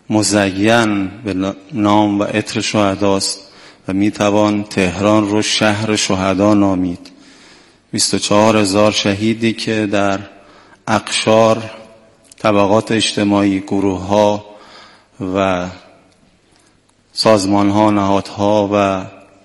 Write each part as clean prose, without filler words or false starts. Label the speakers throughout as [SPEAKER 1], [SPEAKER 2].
[SPEAKER 1] مزین به نام و عطر شهداست و میتوان تهران رو شهر شهدا نامید. 24,000 شهیدی که در اقشار، طبقات اجتماعی، گروه‌ها و سازمان‌ها، نهادها و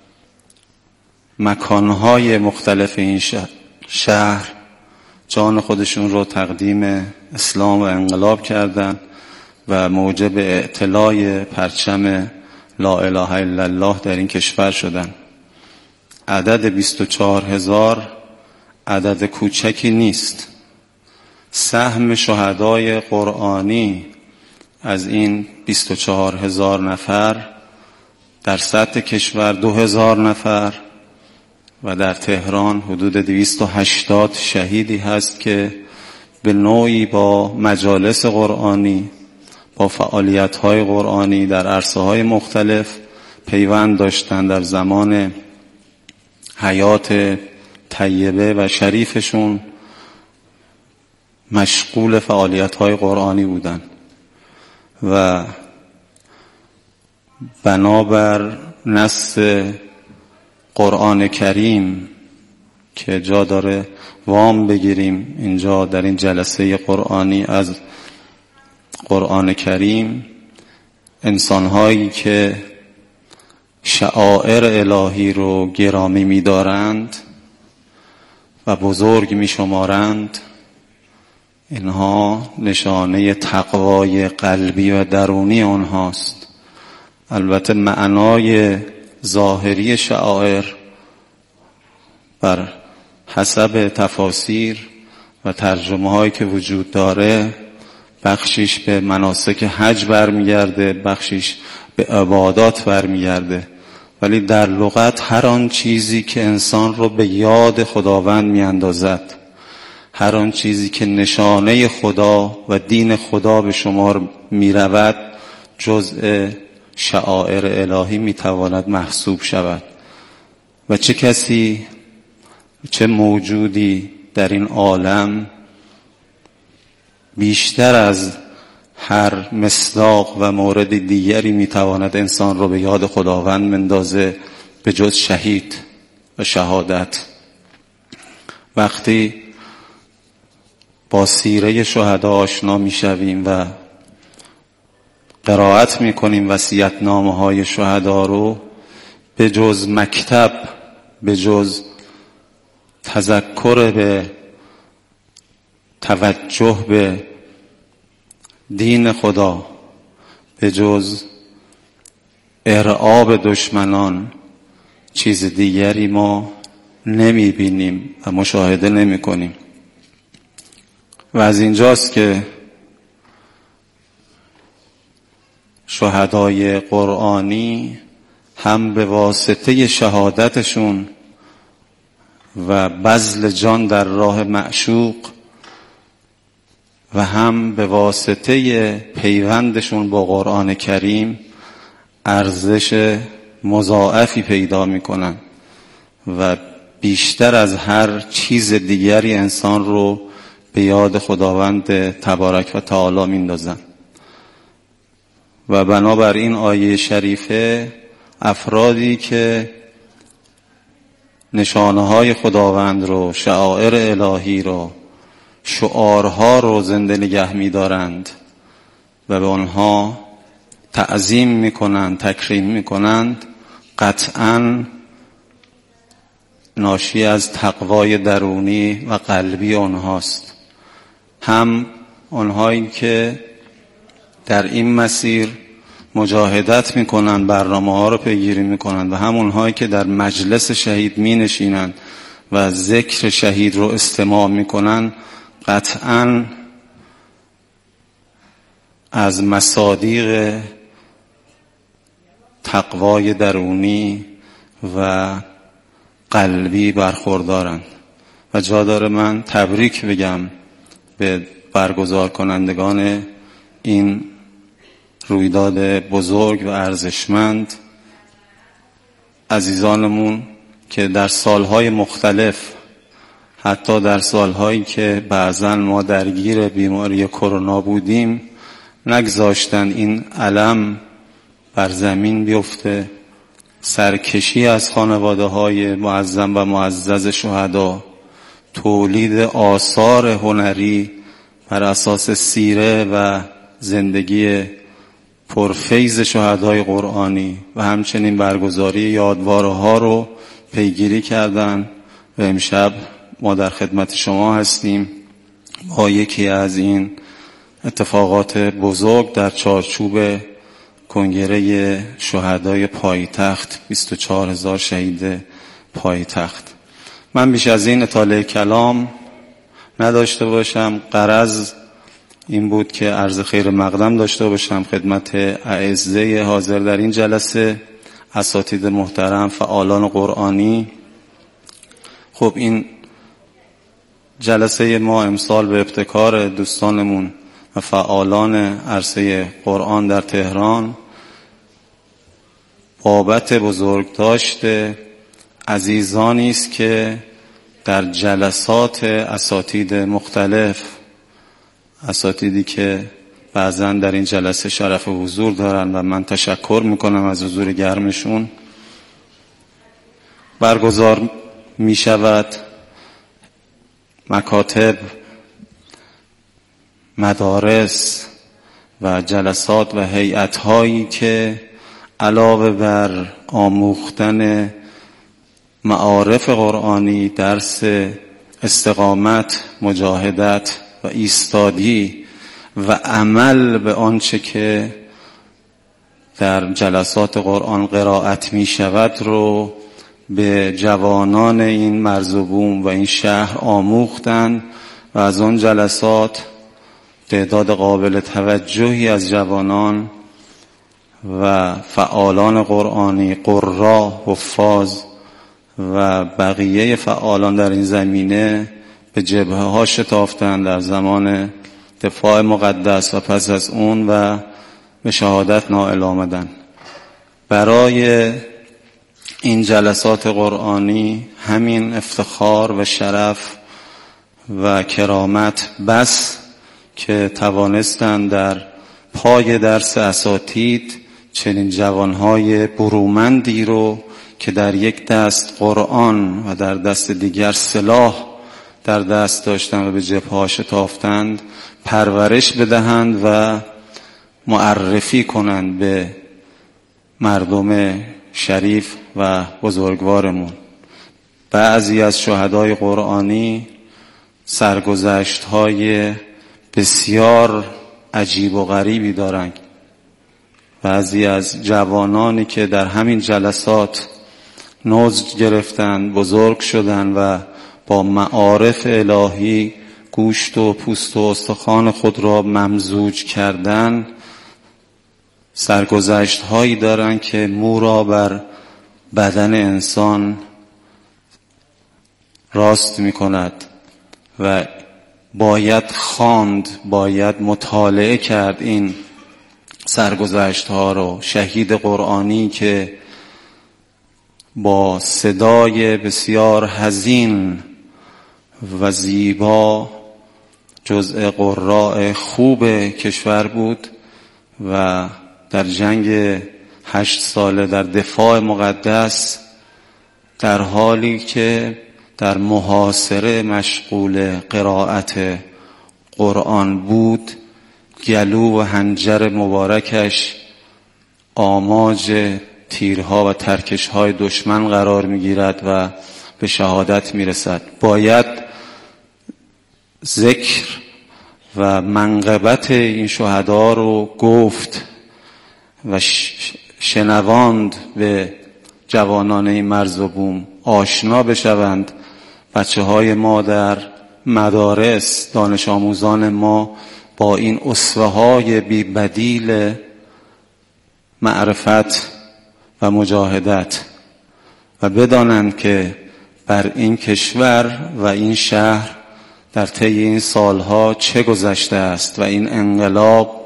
[SPEAKER 1] مکان‌های مختلف این شهر جان خودشون رو تقدیم اسلام و انقلاب کردند و موجب اعتلاء پرچم لا اله الا الله در این کشور شدند. عدد 24,000 عدد کوچکی نیست. سهم شهدای قرآنی از این 24,000 نفر در سطح کشور 2,000 نفر و در تهران حدود 280 شهیدی هست که به نوعی با مجالس قرآنی، با فعالیت‌های قرآنی در عرصه‌های مختلف پیوند داشتند. در زمان حیات طیبه و شریفشون مشغول فعالیت‌های قرآنی بودند و بنابر نص قرآن کریم که جا داره وام بگیریم اینجا در این جلسه قرآنی از قرآن کریم، انسان‌هایی که شعائر الهی رو گرامی می‌دارند و بزرگ می‌شمارند، اینها نشانه تقوای قلبی و درونی آنهاست. البته معنای ظاهری شعائر بر حسب تفاسیر و ترجمه هایی که وجود داره بخشیش به مناسک حج برمیگرده، بخشیش به عبادات برمیگرده، ولی در لغت هر آن چیزی که انسان رو به یاد خداوند میاندازد، هر آن چیزی که نشانه خدا و دین خدا به شمار میرود جزء شعائر الهی میتواند محسوب شود. و چه کسی، چه موجودی در این عالم بیشتر از هر مصداق و مورد دیگری میتواند انسان رو به یاد خداوند مندازه به جز شهید و شهادت. وقتی با سیره شهدا آشنا میشویم و قرائت میکنیم وصیت‌نامه های شهدا رو، به جز مکتب، به جز تذکر به توجه به دین خدا، به جز ارعاب دشمنان چیز دیگری ما نمیبینیم و مشاهده نمیکنیم. و از اینجاست که شهدای قرآنی هم به واسطه شهادتشون و بذل جان در راه معشوق و هم به واسطه پیوندشون با قرآن کریم ارزش مضاعفی پیدا میکنن و بیشتر از هر چیز دیگری انسان رو به یاد خداوند تبارک و تعالی میندازن. و بنابر این آیه شریفه افرادی که نشانه های خداوند رو، شعائر الهی رو، شعارها رو زنده نگه می‌دارند و به آنها تعظیم می‌کنند، تکریم می‌کنند، قطعاً ناشی از تقوای درونی و قلبی آنهاست. هم آنهایی که در این مسیر مجاهدت میکنن، برنامه ها رو پیگیری میکنن و هم اونهایی که در مجلس شهید می نشینن و ذکر شهید رو استماع میکنن، قطعاً از مصادیق تقوای درونی و قلبی برخوردارن. و جا داره من تبریک بگم به برگزار کنندگان این رویداد بزرگ و ارزشمند، عزیزانمون که در سالهای مختلف، حتی در سالهایی که بعضاً ما درگیر بیماری کرونا بودیم، نگذاشتن این علم بر زمین بیفته. سرکشی از خانواده های معظم و معزز شهدا، تولید آثار هنری بر اساس سیره و زندگی پرفیض شهدای قرآنی و همچنین برگزاری یادواره‌ها رو پیگیری کردن و امشب ما در خدمت شما هستیم با یکی از این اتفاقات بزرگ در چارچوب کنگره شهدای پایتخت، 24,000 شهید پایتخت. من بیش از این اطاله کلام نداشته باشم. غرض این بود که عرض خیر مقدم داشته باشم خدمت اعزه حاضر در این جلسه، اساتید محترم، فعالان قرآنی. خب این جلسه ما امسال به ابتکار دوستانمون و فعالان عرصه قرآن در تهران بابت بزرگداشت عزیزانی است که در جلسات اساتید مختلف، اساتیدی که بعضن در این جلسه شرف حضور دارن و من تشکر میکنم از حضور گرمشون، برگزار می شود مکاتب، مدارس و جلسات و هیئت‌هایی که علاوه بر آموختن معارف قرآنی، درس استقامت، مجاهدت و ایستادگی و عمل به آنچه که در جلسات قرآن قرائت می شود رو به جوانان این مرز و بوم و این شهر آموختند و از آن جلسات تعداد قابل توجهی از جوانان و فعالان قرآنی، قراء، حفاظ و بقیه فعالان در این زمینه به جبهه ها شتافتند در زمان دفاع مقدس و پس از اون و به شهادت نائل آمدند. برای این جلسات قرآنی همین افتخار و شرف و کرامت بس که توانستند در پای درس اساتید چنین جوانهای برومندی رو که در یک دست قرآن و در دست دیگر سلاح در دست داشتند و به جبهه‌ها شتافتند پرورش بدهند و معرفی کنند به مردم شریف و بزرگوارمون. بعضی از شهدای قرآنی سرگذشت‌های بسیار عجیب و غریبی دارند. بعضی از جوانانی که در همین جلسات نضج گرفتند، بزرگ شدند و با معارف الهی گوشت و پوست و استخوان خود را ممزوج کردند، سرگذشت‌هایی دارند که مو را بر بدن انسان راست می‌کند و باید خواند، باید مطالعه کرد این سرگذشت‌ها رو. شهید قرآنی که با صدای بسیار حزین و زیبا جزء قراء خوب کشور بود و در جنگ 8 ساله در دفاع مقدس در حالی که در محاصره مشغول قرائت قرآن بود، گلو و حنجر مبارکش آماج تیرها و ترکش‌های دشمن قرار می‌گیرد و به شهادت می‌رسد. باید ذکر و منقبت این شهدا رو گفت و شنواند به جوانان این مرز و بوم، آشنا بشوند. بچه‌های ما در مدارس، دانش آموزان ما با این اسوه‌های بی بدیل معرفت و مجاهدت و بدانند که بر این کشور و این شهر در طی این سالها چه گذشته است و این انقلاب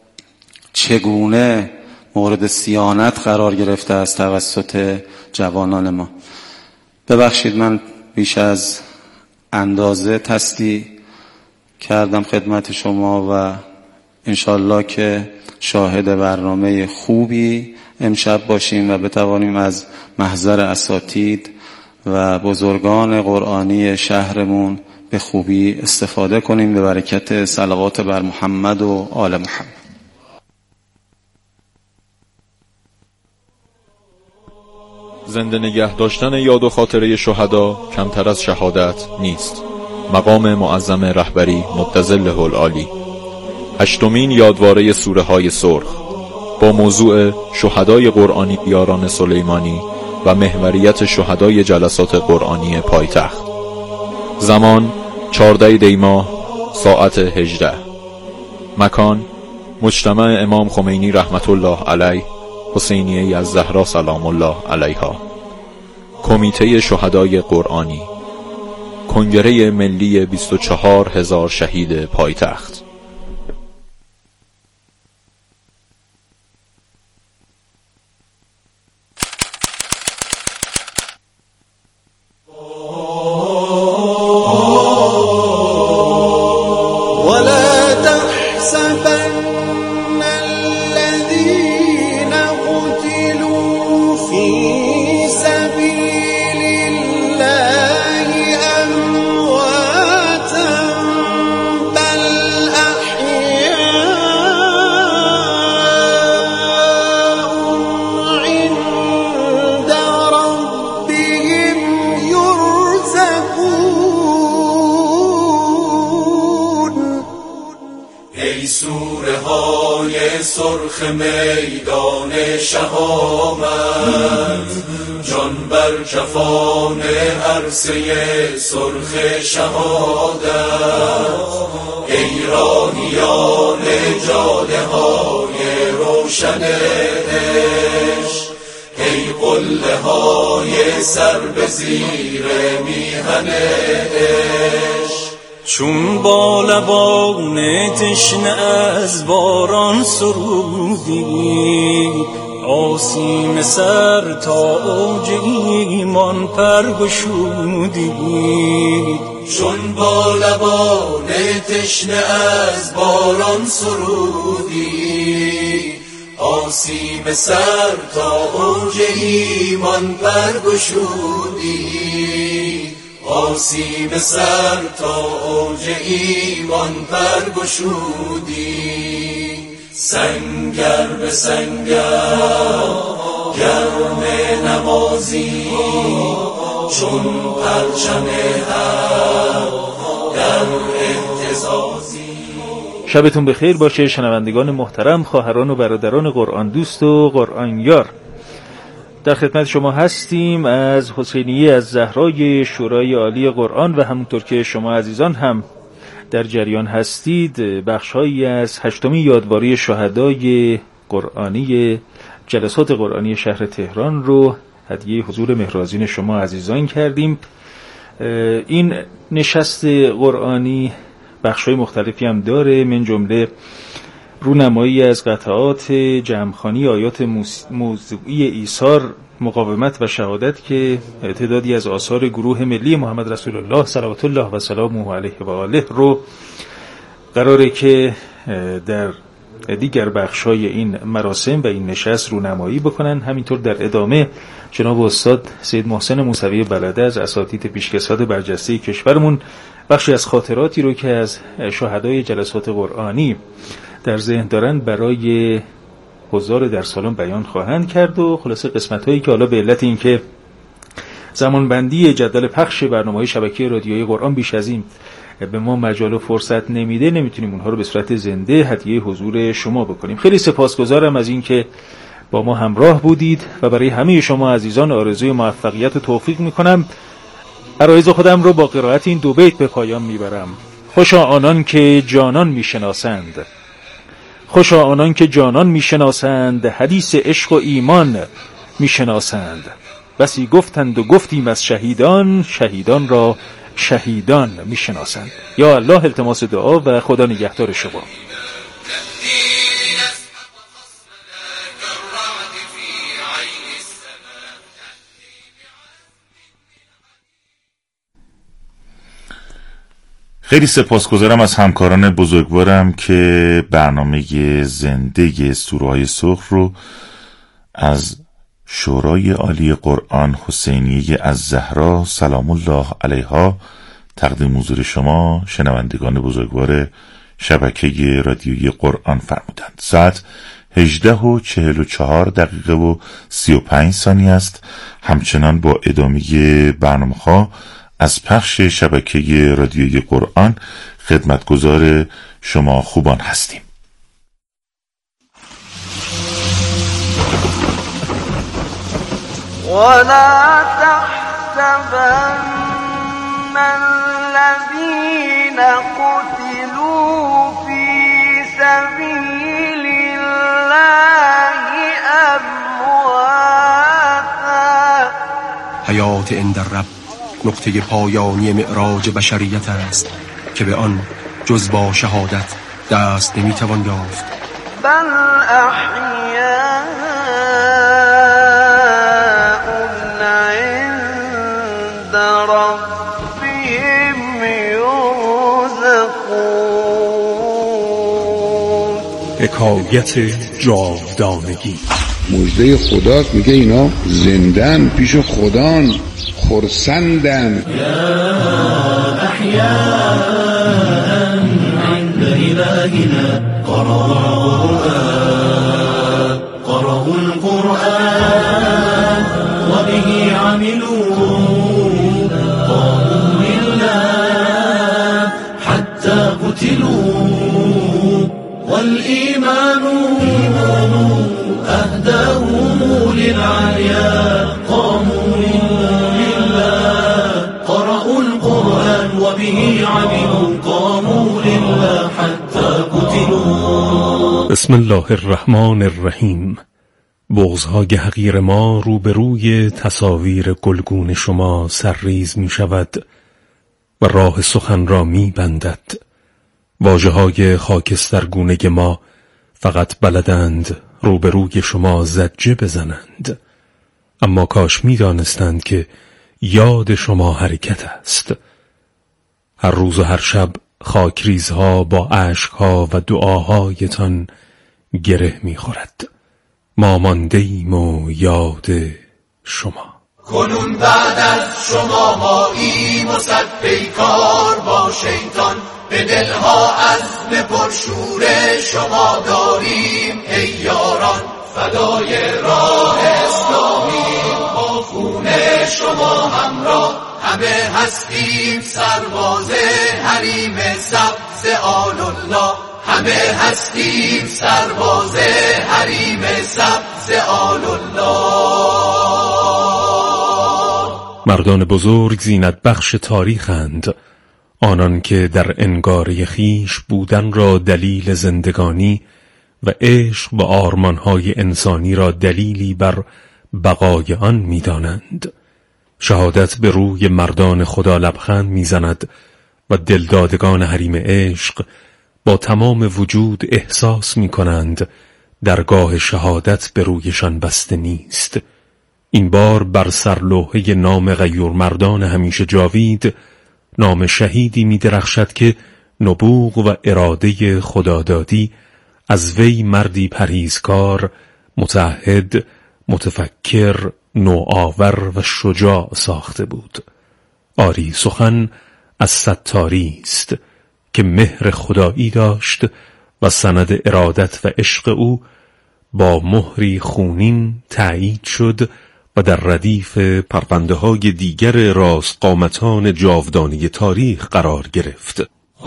[SPEAKER 1] چگونه مورد صیانت قرار گرفته است توسط جوانان ما. ببخشید من بیش از اندازه تصدیح کردم خدمت شما و انشالله که شاهد برنامه خوبی امشب باشیم و بتوانیم از محضر اساتید و بزرگان قرآنی شهرمون به خوبی استفاده کنیم به برکت صلوات بر محمد و آل محمد.
[SPEAKER 2] زنده نگه داشتن یاد و خاطره شهدا کمتر از شهادت نیست. مقام معظم رهبری متظله العالی. 8مین یادواره سوره های سرخ با موضوع شهدای قرآنی یاران سلیمانی و محوریت شهدای جلسات قرآنی پایتخت. زمان 14 دی‌ماه ساعت 18. مکان مجتمع امام خمینی رحمت الله علیه، حسینیه از زهرا سلام الله علیها. کمیته شهدای قرآنی، کنگره ملی 24,000 شهید پایتخت.
[SPEAKER 3] سرخ میدان شهامت، جان بر کفان عرصه سرخ شهادت. ای راهیان جاده های روشن عشق، ای قله های سر به زیر میهن عشق. چون با لبان تشنه از باران سرودی، آسیم سر تا اوج ایمان پر گشودی. چون با لبان تشنه از باران سرودی، آسیم سر تا اوج ایمان پر گشودی. آسیم سر تا اوج ایمان پر گشودی. سنگر به سنگر گرم نمازی، چون پرچم حق در اهتزازی.
[SPEAKER 4] شبتون بخیر باشه شنوندگان محترم، خواهران و برادران قرآن دوست و قرآن یار. در خدمت شما هستیم از حسینیه از زهرای شورای عالی قرآن و همونطور که شما عزیزان هم در جریان هستید، بخش‌هایی از 8مین یادواره شهدای قرآنی جلسات قرآنی شهر تهران رو هدیه حضور مهرازین شما عزیزان کردیم. این نشست قرآنی بخش‌های مختلفی هم داره، من جمله رونمایی از قطعات جمعخوانی آیات موضوعی ایثار، مقاومت و شهادت که تعدادی از آثار گروه ملی محمد رسول الله صلوات الله و سلامه علیه و آله رو قراره که در دیگر بخشای این مراسم و این نشست رونمایی بکنن. همینطور در ادامه جناب استاد سید محسن موسوی بلده از اساتید پیشکسوت برجسته کشورمون بخشی از خاطراتی رو که از شهدای جلسات قرآنی در ذهن دارن برای حضار در سالن بیان خواهند کرد و خلاصه قسمت‌هایی که حالا به علت اینکه زمانبندی جدول پخش برنامه‌های شبکه رادیویی قرآن بیش از این به ما مجال و فرصت نمیده، نمیتونیم اونها رو به صورت زنده هدیه حضور شما بکنیم. خیلی سپاسگزارم از اینکه با ما همراه بودید و برای همه شما عزیزان آرزوی موفقیت و توفیق میکنم. عرایض خودم رو با قرائت این دو بیت به پایان میبرم. خوشا آنان که جانان میشناسند، خوشا آنان که جانان میشناسند، حدیث عشق و ایمان میشناسند. بسی گفتند و گفتیم از شهیدان، شهیدان را شهیدان میشناسند. یا الله التماس دعا و خدا نگهدار شما.
[SPEAKER 5] خیلی سپاسگزارم از همکاران بزرگوارم که برنامه زنده سوره‌های سرخ رو از شورای عالی قرآن حسینیه الزهرا سلام الله علیها تقدیم حضور شما شنوندگان بزرگوار شبکه رادیویی قرآن فرمودند. ساعت 18:44 و 35 ثانیه است. همچنان با ادامه برنامه‌ها از پخش شبکه رادیویی قرآن خدمتگزار شما خوبان هستیم.
[SPEAKER 6] ولا تحسبن الذين قتلوا في سبيل الله امواتا.
[SPEAKER 7] حیات عند الرب نقطه پایانی معراج بشریت است که به آن جز با شهادت دست نمیتوان یافت.
[SPEAKER 6] بل احیاء عند ربهم یرزقون.
[SPEAKER 7] حکایت جاودانگی.
[SPEAKER 8] مژده خدا میگه اینا زندن پیش خدان، خرسندن.
[SPEAKER 3] یا احیاء عند الهنا قرأوا القرآن وبه عملوا قاموا لله حتى قتلوا والإيمان أهداهم للعليا قاموا لله قرأوا القرآن وبه عملوا قاموا لله حتى قتلوا.
[SPEAKER 7] بسم الله الرحمن الرحیم. بغض‌های حقیر ما روبروی تصاویر گلگون شما سرریز می شود و راه سخن را می بندد. واژه‌های خاکسترگونه ما فقط بلدند روبروی شما زجه بزنند، اما کاش می دانستند که یاد شما حرکت است. هر روز و هر شب خاکریزها با اشکها و دعاهایتان گره می خورد. ما مانده‌ایم و یاد شما.
[SPEAKER 3] کنون بعد از شما ماییم و صد پیکار با شیطان، به دلها عزم پرشور شما داریم ای یاران. فدای راه اسلامی با خون شما همراه، همه هستیم سرباز حریم سبز آل الله. همه هستیم سرباز حریم سبز آل الله.
[SPEAKER 7] مردان بزرگ زینت بخش تاریخند، آنان که در انگاره خیش بودن را دلیل زندگانی و عشق و آرمانهای انسانی را دلیلی بر بقای آن می دانند. شهادت به روی مردان خدا لبخند می زند و دلدادگان حریم عشق با تمام وجود احساس می کنند درگاه شهادت به رویشان بسته نیست. این بار بر سرلوحه نام غیور مردان همیشه جاوید نام شهیدی می درخشد که نبوغ و اراده خدادادی از وی مردی پرهیزکار، متعهد، متفکر، نوآور و شجاع ساخته بود. آری سخن از ستاری است که مهر خدایی داشت و سند ارادت و عشق او با مهری خونین تأیید شد و در ردیف پرونده‌های دیگر راست قامتان جاودانی تاریخ قرار گرفت.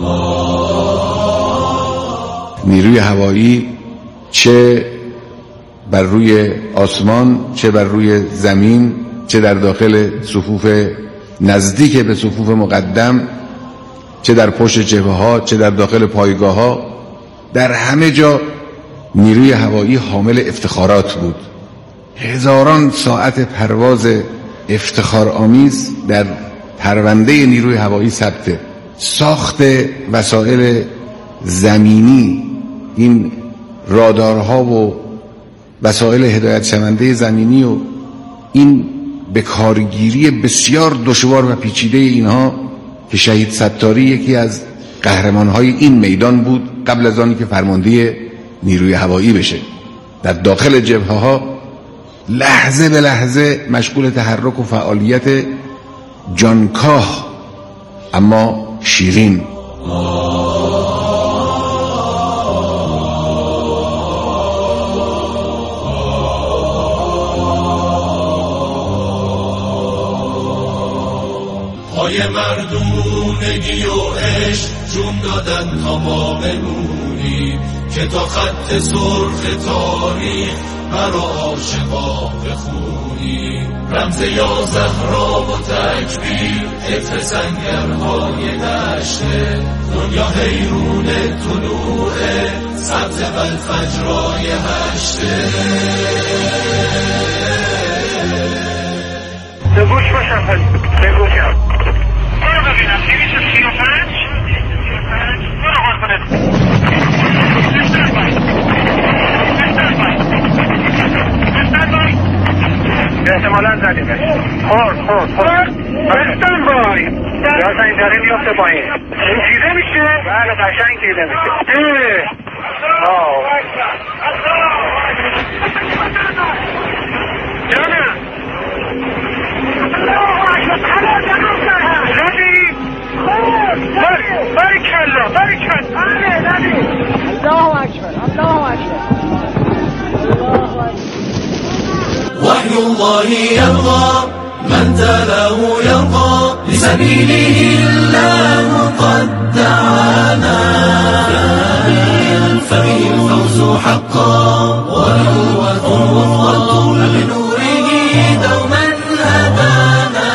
[SPEAKER 8] نیروی هوایی چه بر روی آسمان، چه بر روی زمین، چه در داخل صفوف نزدیک به صفوف مقدم، چه در پشت جبهه‌ها، چه در داخل پایگاه‌ها، در همه جا نیروی هوایی حامل افتخارات بود. هزاران ساعت پرواز افتخارآمیز در پرونده نیروی هوایی ثبته. ساخت وسایل زمینی، این رادارها و وسایل هدایت شونده زمینی و این به کارگیری بسیار دشوار و پیچیده اینها که شهید ستاری یکی از قهرمان‌های این میدان بود قبل از آنی که فرمانده نیروی هوایی بشه. در داخل جبهه‌ها لحظه به لحظه مشغول تحرک و فعالیت جانکاه اما شیرین.
[SPEAKER 3] پای مردونگی و عشق جون دادن تا ما بمونیم که تا خط سرخ تاریخ مرا عاشقا بخونیم. رمز یا زهرا و تکبیر عطر سنگرهای دشته، دنیا حیرون طلوع سبز والفجرهای هشته.
[SPEAKER 9] بگوش باشم پس بگوشم برو ببینم 235 برو قربانت احتمالا زدیمش. بستن بای یا این داره میفته پایین. این چیزه میشه؟ بله قشنگ چیزه میشه. جانم باریکلا الله اکبر
[SPEAKER 3] وحي الله يرضى من تلاه يرضى لسبيله الله قد دعانا فبه الفوز حقا والقوة بنوره دوما هدانا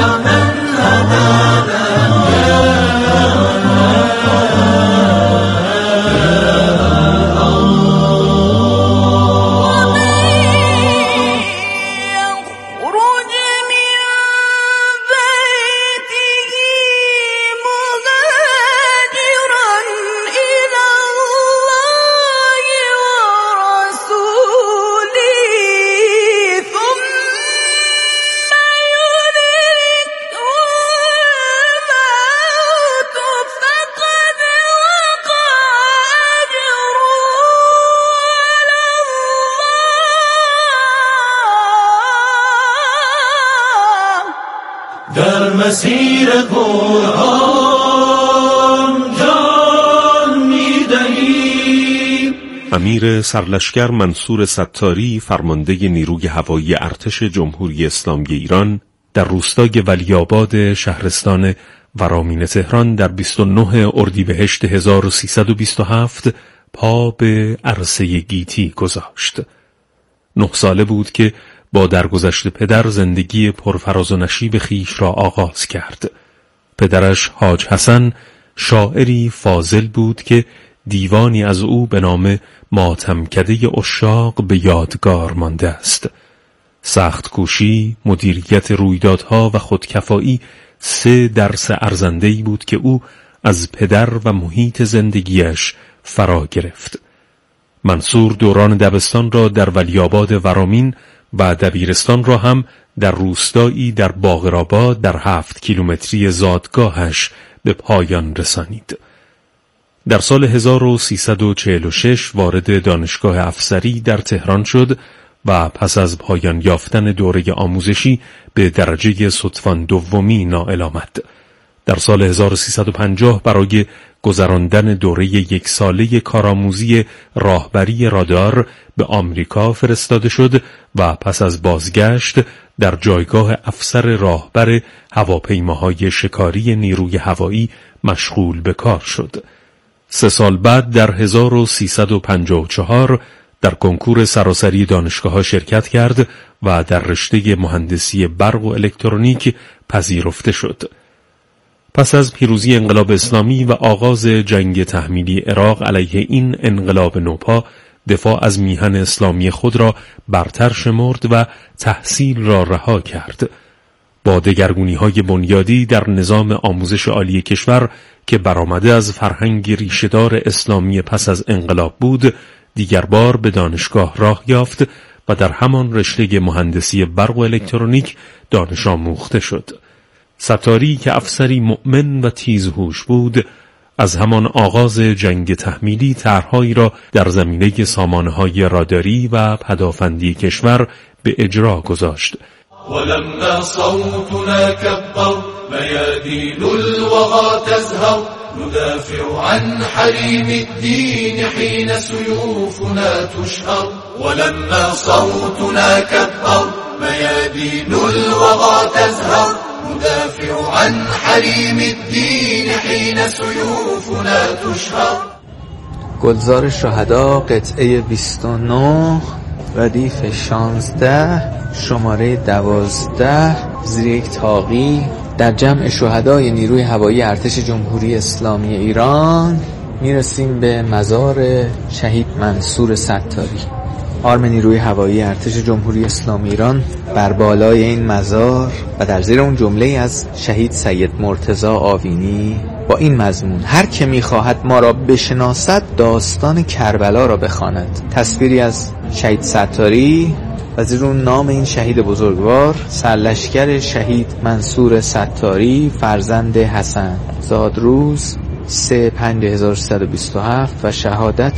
[SPEAKER 3] در مسیر قرآن جان می‌دهیم.
[SPEAKER 7] امیر سرلشکر منصور ستاری فرمانده نیروی هوایی ارتش جمهوری اسلامی ایران در روستای ولی‌آباد شهرستان ورامین تهران در 29 اردیبهشت 1327 پا به عرصه گیتی گذاشت. 9 ساله بود که با درگذشت پدر زندگی پرفراز و نشیب خیش را آغاز کرد. پدرش حاج حسن شاعری فاضل بود که دیوانی از او به نام ماتمکده عشاق به یادگار مانده است. سخت کوشی، مدیریت رویدادها و خودکفایی 3 درس ارزنده‌ای بود که او از پدر و محیط زندگیش فرا گرفت. منصور دوران دبستان را در ولی‌آباد ورامین و دبیرستان را هم در روستایی در باقرآباد در 7 کیلومتری زادگاهش به پایان رسانید. در سال 1346 وارد دانشگاه افسری در تهران شد و پس از پایان یافتن دوره آموزشی به درجه ستوان دومی نائل آمد. در سال 1350 برای گذراندن دوره 1 ساله کارآموزی راهبری رادار به آمریکا فرستاده شد و پس از بازگشت در جایگاه افسر راهبر هواپیماهای شکاری نیروی هوایی مشغول به کار شد. 3 سال بعد در 1354 در کنکور سراسری دانشگاه‌ها شرکت کرد و در رشته مهندسی برق و الکترونیک پذیرفته شد. پس از پیروزی انقلاب اسلامی و آغاز جنگ تحمیلی عراق علیه این انقلاب نوپا، دفاع از میهن اسلامی خود را برتر شمرد و تحصیل را رها کرد. با دگرگونی‌های بنیادی در نظام آموزش عالی کشور که برآمده از فرهنگ ریشه‌دار اسلامی پس از انقلاب بود، دیگر بار به دانشگاه راه یافت و در همان رشته مهندسی برق و الکترونیک دانش آموخته شد. ستاری که افسری مؤمن و تیزهوش بود، از همان آغاز جنگ تحمیلی طرحهایی را در زمینه سامانه‌های راداری و پدافندی کشور به اجرا گذاشت.
[SPEAKER 3] ولما صوتنا كبر ميادين الوغى تزهر ندافع عن حريم الدين حين سيوفنا تشهر ولما صوتنا كبر ميادين الوغى تزهر ندافع عن حريم الدين حين سيوفنا تشهر.
[SPEAKER 10] گلزار شهدا قطعه 29 ردیف 16 شماره 12 زیر یک طاقی. در جمع شهدای نیروی هوایی ارتش جمهوری اسلامی ایران میرسیم به مزار شهید منصور ستاری. آرم نیروی هوایی ارتش جمهوری اسلامی ایران بر بالای این مزار و در زیر اون جمله از شهید سید مرتضی آوینی با این مضمون: هر که میخواهد ما را بشناسد داستان کربلا را بخواند. تصویری از شهید ستاری و زیر اون نام این شهید بزرگوار: سرلشکر شهید منصور ستاری فرزند حسن، زادروز 3/5/1327 و شهادت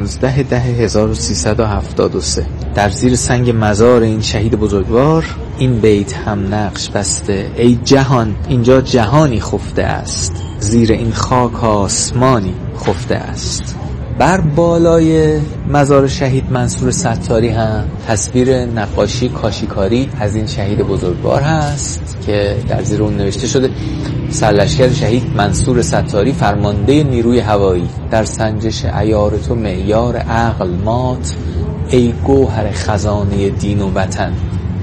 [SPEAKER 10] 15/10/1373. در زیر سنگ مزار این شهید بزرگوار این بیت هم نقش بسته: ای جهان اینجا جهانی خفته است، زیر این خاک آسمانی خفته است. بر بالای مزار شهید منصور ستاری هم تصویر نقاشی کاشیکاری از این شهید بزرگوار هست که در زیر اون نوشته شده: سرلشکر شهید منصور ستاری فرمانده نیروی هوایی، در سنجش عیار تو معیار عقل مات، ای گوهر خزانه دین و وطن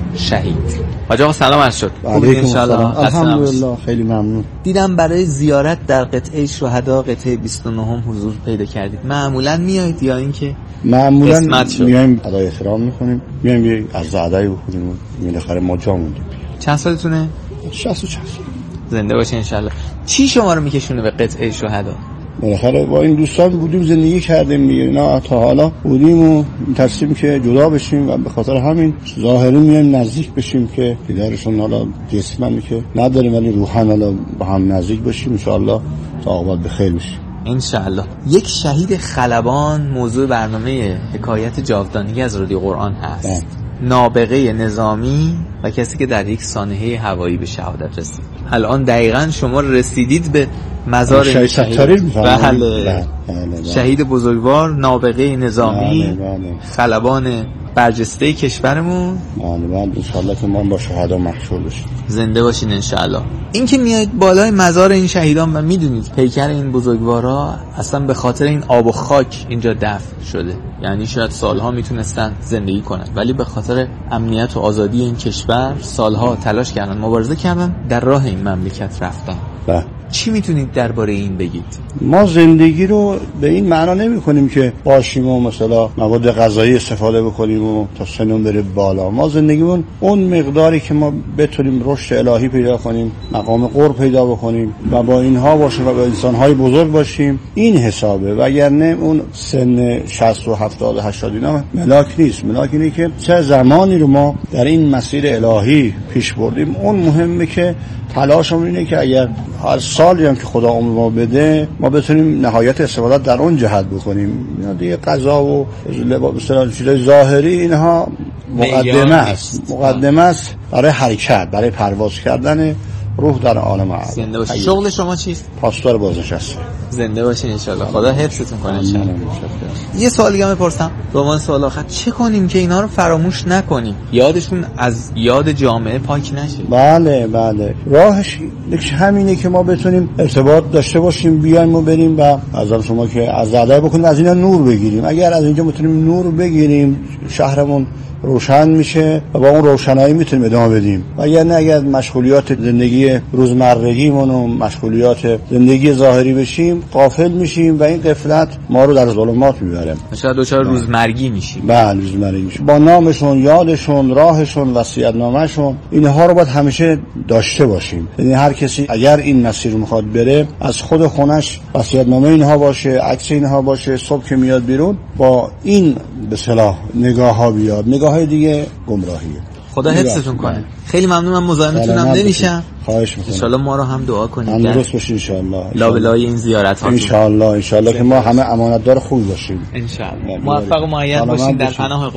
[SPEAKER 10] شهید. حاج آقا سلام عرض شد. خوبید ان شاءالله؟
[SPEAKER 11] الحمدلله خیلی ممنون.
[SPEAKER 10] دیدم برای زیارت در قطعه شهدا قطعه 29 حضور پیدا کردید. معمولا میایید یا اینکه
[SPEAKER 11] معمولا میایم ادای احترام میکنیم، میایم یه عرض ادایی بکنیم و بالاخره ما جا موندیم.
[SPEAKER 10] چند سالتونه؟
[SPEAKER 11] 60.
[SPEAKER 10] زنده باشه ان شاءالله. چی شما رو میکشونه به قطعه شهدا؟
[SPEAKER 11] بالاخره با این دوستان بودیم، زندگی کردیم دیگه، نه تا حالا بودیم و تصمیم که جدا بشیم و به خاطر همین ظاهری میایم نزدیک بشیم که دیدارشون حالا جسمانی که نداریم ولی روحان حالا با هم نزدیک بشیم ان شاء الله تا عاقبت بخیر بشیم
[SPEAKER 10] ان شاء الله. یک شهید خلبان موضوع برنامه حکایت جاودانگی از رادیو قرآن هست. نابغه نظامی و کسی که در یک سانحه هوایی به شهادت رسید. الان دقیقاً شما رسیدید به مزار
[SPEAKER 11] شهید ستاری.
[SPEAKER 10] بله. شهید بزرگوار، نابغه نظامی، خلبان برجسته کشورمون.
[SPEAKER 11] بله انشالله که ما با شهدا محشور بشیم.
[SPEAKER 10] زنده باشین انشالله. این که میایید بالای مزار این شهیدان و میدونید پیکر این بزرگوارا اصلا به خاطر این آب و خاک اینجا دفن شده، یعنی شاید سالها میتونستن زندگی کنن ولی به خاطر امنیت و آزادی این کشور سالها تلاش کردن، مبارزه کردن، در راه این مملکت رفتن. چی میتونید درباره این بگید؟
[SPEAKER 11] ما زندگی رو به این معنا نمی کنیم که باشیم و مثلا مواد غذایی استفاده بکنیم و تا سنون بره بالا. ما زندگیمون اون مقداری که ما بتونیم رشد الهی پیدا کنیم، مقام قرب پیدا بکنیم و با اینها باشیم و با انسانهای بزرگ باشیم، این حسابه. وگرنه اون سن 60 و 70 و 80 اینا ملاک نیست. ملاک اینه که چه زمانی رو ما در این مسیر الهی پیش بردیم. اون مهمه که تلاشمون اینه که اگر هر سالی هم که خدا عمر ما بده ما بتونیم نهایت استفاده در اون جهت بکنیم. دیگه قضا و مثلا چیزای ظاهری اینها مقدمه است برای حرکت، برای پرواز کردن روح در عالم
[SPEAKER 10] اعلی. شغل شما چیست؟
[SPEAKER 11] پاسدار بازنشسته.
[SPEAKER 10] زنده باشین ان شاء الله. خدا حفظتون کنه ان شاء الله. یه سوال دیگه میپرسم به عنوان سوال آخر: چه کنیم که اینا رو فراموش نکنیم، یادشون از یاد جامعه پاک نشه؟
[SPEAKER 11] بله راهش همینه که ما بتونیم ارتباط داشته باشیم، بیایم و بریم و از شما که از ادای بکنیم، از اینا نور بگیریم. اگر از اینجا میتونیم نور بگیریم شهرمون روشن میشه و با اون روشنایی میتونیم ادامه بدیم. و یعنی اگر مشغولیات زندگی روزمرگیمون و مشغولیات زندگی ظاهری بشیم غافل میشیم و این غفلت ما رو در ظلمات میبره.
[SPEAKER 10] شاید دچار روزمرگی میشیم.
[SPEAKER 11] بله روزمرگی میشیم. با نامشون، یادشون، راهشون، وصیت‌نامه‌شون، اینها رو باید همیشه داشته باشیم. یعنی هر کسی اگر این مسیر رو میخواد بره از خود خونش وصیت‌نامه اینها باشه، عکس اینها باشه، صبح که میاد بیرون با این به اصطلاح نگاه‌ها بیاد. نگاه‌های دیگه گمراهیه.
[SPEAKER 10] خدا حفظتون کنه. خیلی ممنون. من مزاحمتونم نمیشم.
[SPEAKER 11] خواهش می‌کنم.
[SPEAKER 10] ان شاءالله ما رو هم دعا کنید.
[SPEAKER 11] درست باشین ان شاء الله.
[SPEAKER 10] لابلای این زیارت ها.
[SPEAKER 11] ان شاء الله که ما همه امانتدار خوب باشیم.
[SPEAKER 10] ان شاء الله. موفق و مؤید باشین در پناه